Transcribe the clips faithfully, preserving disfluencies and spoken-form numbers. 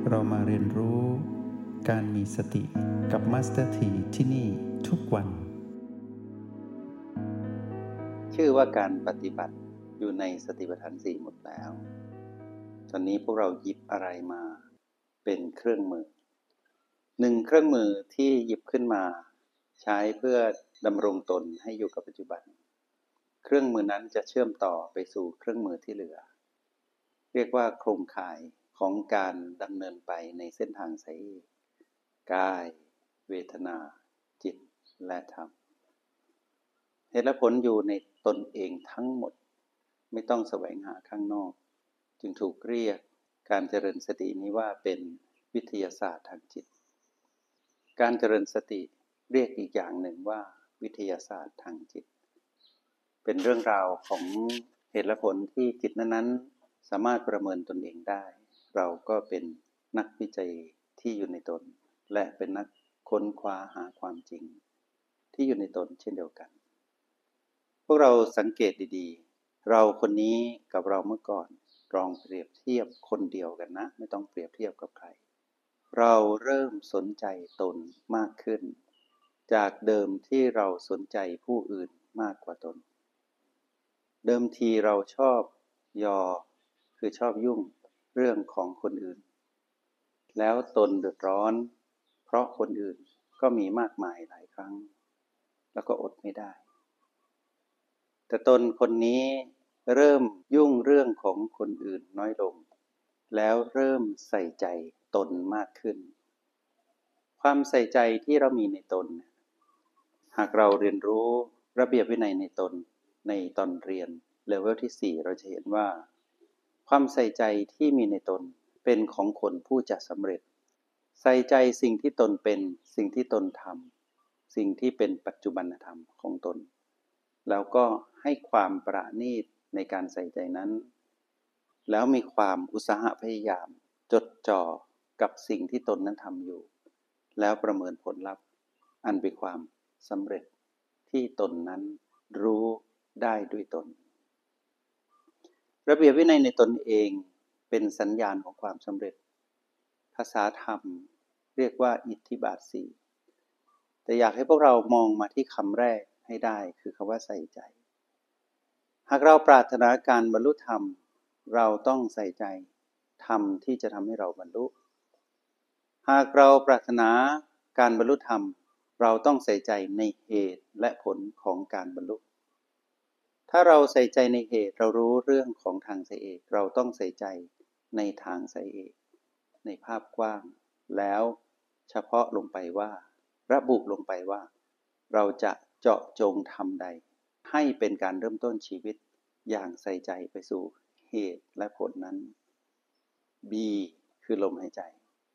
เรามาเรียนรู้การมีสติกับมาสเตอร์ทีที่นี่ทุกวันชื่อว่าการปฏิบัติอยู่ในสติปัฏฐานสี่หมดแล้วตอนนี้พวกเราหยิบอะไรมาเป็นเครื่องมือหนึ่งเครื่องมือที่หยิบขึ้นมาใช้เพื่อดำรงตนให้อยู่กับปัจจุบันเครื่องมือนั้นจะเชื่อมต่อไปสู่เครื่องมือที่เหลือเรียกว่าโครงข่ายของการดำเนินไปในเส้นทางสายกายเวทนาจิตและธรรมเหตุและผลอยู่ในตนเองทั้งหมดไม่ต้องแสวงหาข้างนอกจึงถูกเรียกการเจริญสตินี้ว่าเป็นวิทยาศาสตร์ทางจิตการเจริญสติเรียกอีกอย่างหนึ่งว่าวิทยาศาสตร์ทางจิตเป็นเรื่องราวของเหตุและผลที่จิตนั้นๆสามารถประเมินตนเองได้เราก็เป็นนักวิจัยที่อยู่ในตนและเป็นนักค้นคว้าหาความจริงที่อยู่ในตนเช่นเดียวกันพวกเราสังเกตดีๆเราคนนี้กับเราเมื่อก่อนลองเปรียบเทียบคนเดียวกันนะไม่ต้องเปรียบเทียบกับใครเราเริ่มสนใจตนมากขึ้นจากเดิมที่เราสนใจผู้อื่นมากกว่าตนเดิมทีเราชอบยอคือชอบยุ่งเรื่องของคนอื่นแล้วตนเดือดร้อนเพราะคนอื่นก็มีมากมายหลายครั้งแล้วก็อดไม่ได้แต่ตนคนนี้เริ่มยุ่งเรื่องของคนอื่นน้อยลงแล้วเริ่มใส่ใจตนมากขึ้นความใส่ใจที่เรามีในตนหากเราเรียนรู้ระเบียบวินัยในตนในตอนเรียนเลเวลที่สี่เราจะเห็นว่าความใส่ใจที่มีในตนเป็นของคนผู้จะสำเร็จใส่ใจสิ่งที่ตนเป็นสิ่งที่ตนทำสิ่งที่เป็นปัจจุบันธรรมของตนแล้วก็ให้ความประณีตในการใส่ใจนั้นแล้วมีความอุตสาหะพยายามจดจ่อกับสิ่งที่ตนนั้นทำอยู่แล้วประเมินผลลัพธ์อันเป็นความสำเร็จที่ตนนั้นรู้ได้ด้วยตนระเบียบวินัยในตนเองเป็นสัญญาณของความสำเร็จภาษาธรรมเรียกว่าอิทธิบาทสี่แต่อยากให้พวกเรามองมาที่คำแรกให้ได้คือคำว่าใส่ใจหากเราปรารถนาการบรรลุธรรมเราต้องใส่ใจธรรมที่จะทำให้เราบรรลุหากเราปรารถนาการบรรลุธรรมเราต้องใส่ใจในเหตุและผลของการบรรลุถ้าเราใส่ใจในเหตุเรารู้เรื่องของทางสายเอกเราต้องใส่ใจในทางสายเอกในภาพกว้างแล้วเฉพาะลงไปว่าระบุลงไปว่าเราจะเจาะจงทำใดให้เป็นการเริ่มต้นชีวิตอย่างใส่ใจไปสู่เหตุและผลนั้น B คือลมหายใจ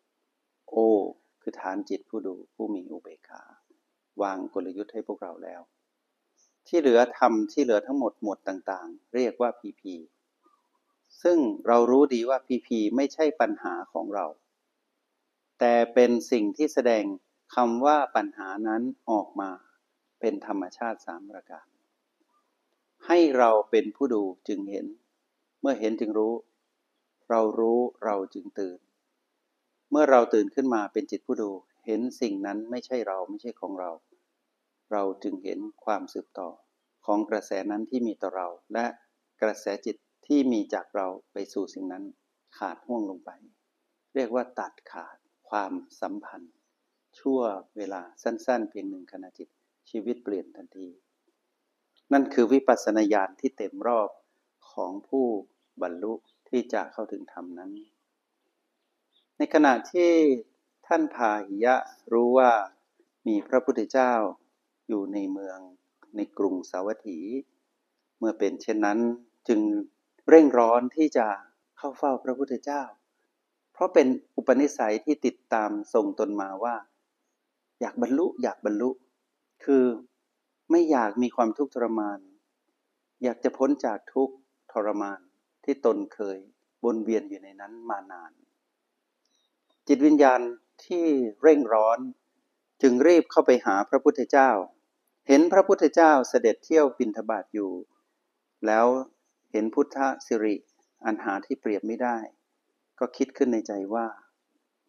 O คือฐานจิตผู้ดูผู้มีอุเบกขาวางกลยุทธ์ให้พวกเราแล้วที่เหลือทำที่เหลือทั้งหมดหมวดต่างๆเรียกว่า พี พี ซึ่งเรารู้ดีว่า พี พี ไม่ใช่ปัญหาของเราแต่เป็นสิ่งที่แสดงคำว่าปัญหานั้นออกมาเป็นธรรมชาติสามประการให้เราเป็นผู้ดูจึงเห็นเมื่อเห็นจึงรู้เรารู้เราจึงตื่นเมื่อเราตื่นขึ้นมาเป็นจิตผู้ดูเห็นสิ่งนั้นไม่ใช่เราไม่ใช่ของเราเราจึงเห็นความสืบต่อของกระแสนั้นที่มีต่อเราและกระแสจิตที่มีจากเราไปสู่สิ่งนั้นขาดห่วงลงไปเรียกว่าตัดขาดความสัมพันธ์ชั่วเวลาสั้นๆเพียงหนึ่งขณะจิตชีวิตเปลี่ยนทันทีนั่นคือวิปัสสนาญาณที่เต็มรอบของผู้บรรลุที่จะเข้าถึงธรรมนั้นในขณะที่ท่านพาหิยะรู้ว่ามีพระพุทธเจ้าอยู่ในเมืองในกรุงสาวัตถีเมื่อเป็นเช่นนั้นจึงเร่งร้อนที่จะเข้าเฝ้าพระพุทธเจ้าเพราะเป็นอุปนิสัยที่ติดตามส่งตนมาว่าอยากบรรลุอยากบรรลุคือไม่อยากมีความทุกข์ทรมานอยากจะพ้นจากทุกข์ทรมานที่ตนเคยวนเวียนอยู่ในนั้นมานานจิตวิญญาณที่เร่งร้อนจึงรีบเข้าไปหาพระพุทธเจ้าเห็นพระพุทธเจ้าเสด็จเที่ยวบิณฑบาตอยู่แล้วเห็นพุทธสิริอันหาที่เปรียบไม่ได้ก็คิดขึ้นในใจว่า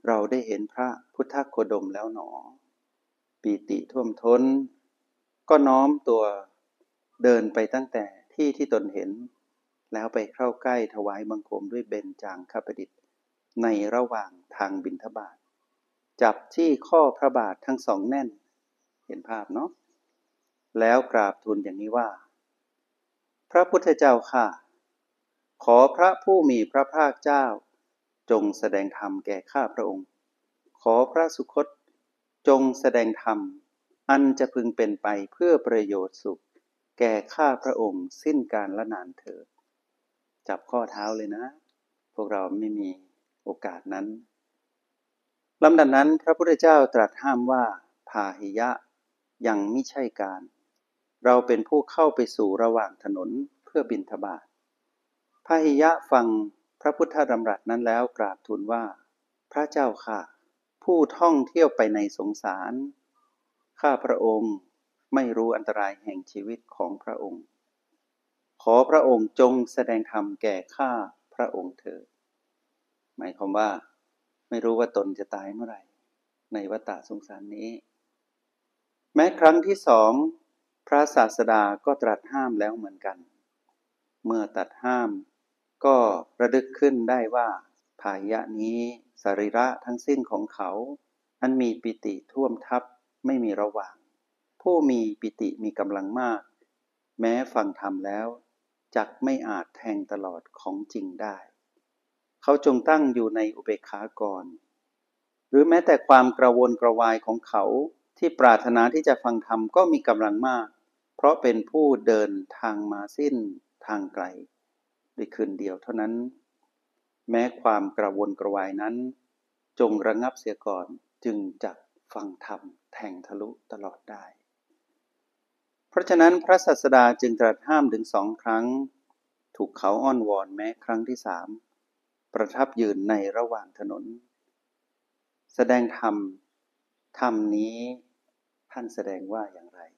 เราได้เห็นพระพุทธโคดมแล้วหนอปีติท่วมท้นก็น้อมตัวเดินไปตั้งแต่ที่ที่ตนเห็นแล้วไปเข้าใกล้ถวายบังคมด้วยเบญจางคประดิษฐ์ในระหว่างทางบิณฑบาตจับที่ข้อพระบาททั้งสองแน่นเห็นภาพเนาะแล้วกราบทูลอย่างนี้ว่าพระพุทธเจ้าข้าขอพระผู้มีพระภาคเจ้าจงแสดงธรรมแก่ข้าพระองค์ขอพระสุคตจงแสดงธรรมอันจะพึงเป็นไปเพื่อประโยชน์สุขแก่ข้าพระองค์สิ้นกาลและนานเถิดจับข้อเท้าเลยนะพวกเราไม่มีโอกาสนั้นลำดับนั้นพระพุทธเจ้าตรัสห้ามว่าพาหิยะยังมิใช่การเราเป็นผู้เข้าไปสู่ระหว่างถนนเพื่อบิณฑบาตพาหิยะฟังพระพุทธดำรัสนั้นแล้วกราบทูลว่าพระเจ้าค่ะผู้ท่องเที่ยวไปในสงสารข้าพระองค์ไม่รู้อันตรายแห่งชีวิตของพระองค์ขอพระองค์จงแสดงธรรมแก่ข้าพระองค์เถิดหมายความว่าไม่รู้ว่าตนจะตายเมื่อไหร่ในวัฏฏะสงสารนี้แม้ครั้งที่สองพระศาสดาก็ตรัสห้ามแล้วเหมือนกันเมื่อตรัสห้ามก็ระลึกขึ้นได้ว่าพาหิยะนี้สรีระทั้งสิ้นของเขาอันมีปิติท่วมทับไม่มีระหว่างผู้มีปิติมีกำลังมากแม้ฟังธรรมแล้วจักไม่อาจแทงตลอดของจริงได้เขาจงตั้งอยู่ในอุเบกขาก่อนหรือแม้แต่ความกระวนกระวายของเขาที่ปรารถนาที่จะฟังธรรมก็มีกำลังมากเพราะเป็นผู้เดินทางมาสิ้นทางไกลด้วยคืนเดียวเท่านั้นแม้ความกระวนกระวายนั้นจงระงับเสียก่อนจึงจะฟังธรรมแทงทะลุตลอดได้เพราะฉะนั้นพระศาสดาจึงตรัสห้ามถึงสองครั้งถูกเขาอ้อนวอนแม้ครั้งที่สามประทับยืนในระหว่างถนนแสดงธรรมธรรมนี้ท่านแสดงว่าอย่างไร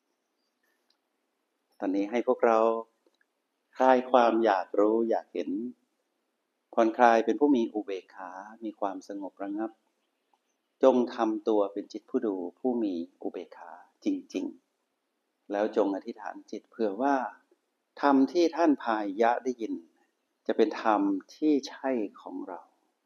ตอนนี้ให้พวกเราคลายความอยากรู้อยากเห็นผ่อนคลายเป็นผู้มีอุเบกขามีความสงบระงับจงทำตัวเป็นจิตผู้ดูผู้มีอุเบกขาจริงๆแล้วจงอธิษฐานจิตเผื่อว่าธรรมที่ท่านพาหิยะได้ยินจะเป็นธรรมที่ใช่ของเรา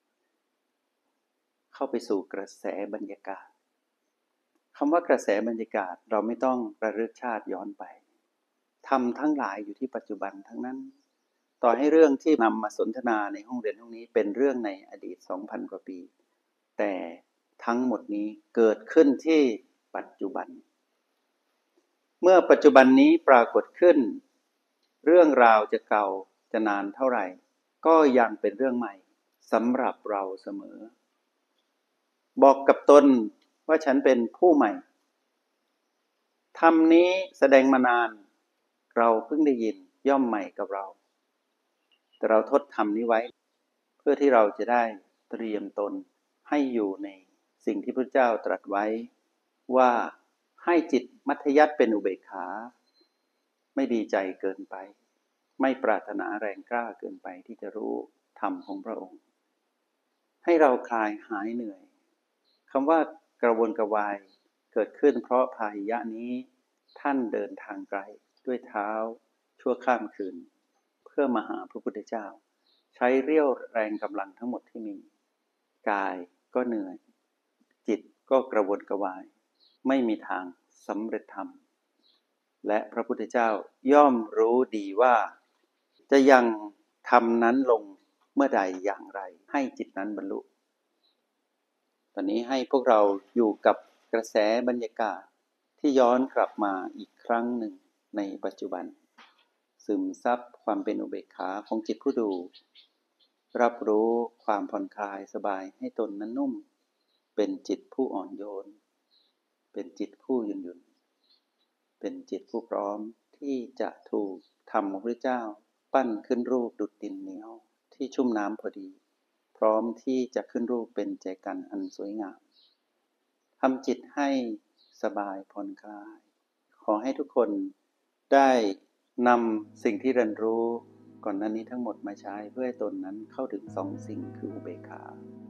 เข้าไปสู่กระแสบรรยากาศคำว่ากระแสบรรยากาศเราไม่ต้องระลึกชาติย้อนไปธรรมทั้งหลายอยู่ที่ปัจจุบันทั้งนั้นต่อให้เรื่องที่นำมาสนทนาในห้องเรียนห้องนี้เป็นเรื่องในอดีต สองพัน กว่าปีแต่ทั้งหมดนี้เกิดขึ้นที่ปัจจุบันเมื่อปัจจุบันนี้ปรากฏขึ้นเรื่องราวจะเก่าจะนานเท่าไหร่ก็ยังเป็นเรื่องใหม่สำหรับเราเสมอบอกกับตนว่าฉันเป็นผู้ใหม่ธรรมนี้แสดงมานานเราเพิ่งได้ยินย่อมใหม่กับเราแต่เราทดธรรมนี้ไว้เพื่อที่เราจะได้เตรียมตนให้อยู่ในสิ่งที่พระเจ้าตรัสไว้ว่าให้จิตมัธยัสถ์เป็นอุเบกขาไม่ดีใจเกินไปไม่ปรารถนาแรงกล้าเกินไปที่จะรู้ธรรมของพระองค์ให้เราคลายหายเหนื่อยคำว่ากระวนกระวายเกิดขึ้นเพราะพาหิยะนี้ท่านเดินทางไกลด้วยเท้าชั่วข้ามคืนเพื่อมาหาพระพุทธเจ้าใช้เรี่ยวแรงกำลังทั้งหมดที่มีกายก็เหนื่อยจิตก็กระวนกระวายไม่มีทางสำเร็จธรรมและพระพุทธเจ้าย่อมรู้ดีว่าจะยังธรรมนั้นลงเมื่อใดอย่างไรให้จิตนั้นบรรลุตอนนี้ให้พวกเราอยู่กับกระแสบรรยากาศที่ย้อนกลับมาอีกครั้งหนึ่งในปัจจุบันซึมซับความเป็นอุเบกขาของจิตผู้ดูรับรู้ความผ่อนคลายสบายให้ตนนั้นนุ่มเป็นจิตผู้อ่อนโยนเป็นจิตผู้หยุ่นหยุ่นเป็นจิตผู้พร้อมที่จะถูกธรรมของพระเจ้าปั้นขึ้นรูปดุจดินเหนียวที่ชุ่มน้ำพอดีพร้อมที่จะขึ้นรูปเป็นแจกันอันสวยงามทำจิตให้สบายผ่อนคลายขอให้ทุกคนได้นำสิ่งที่เรียนรู้ก่อนหน้านี้ทั้งหมดมาใช้เพื่อให้ตนนั้นเข้าถึงสองสิ่งคืออุเบกขา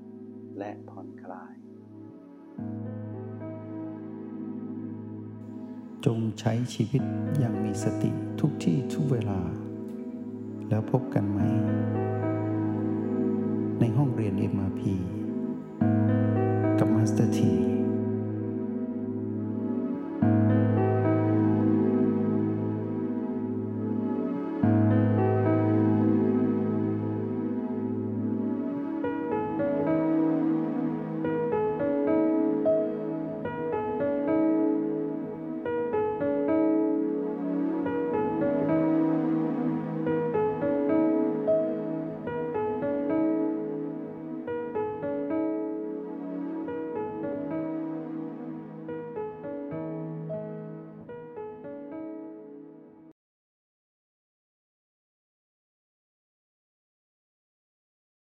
และผ่อนคลายจงใช้ชีวิตอย่างมีสติทุกที่ทุกเวลาแล้วพบกันไหมในห้องเรียน เอ็ม อาร์ พี กับมาสเตอร์ที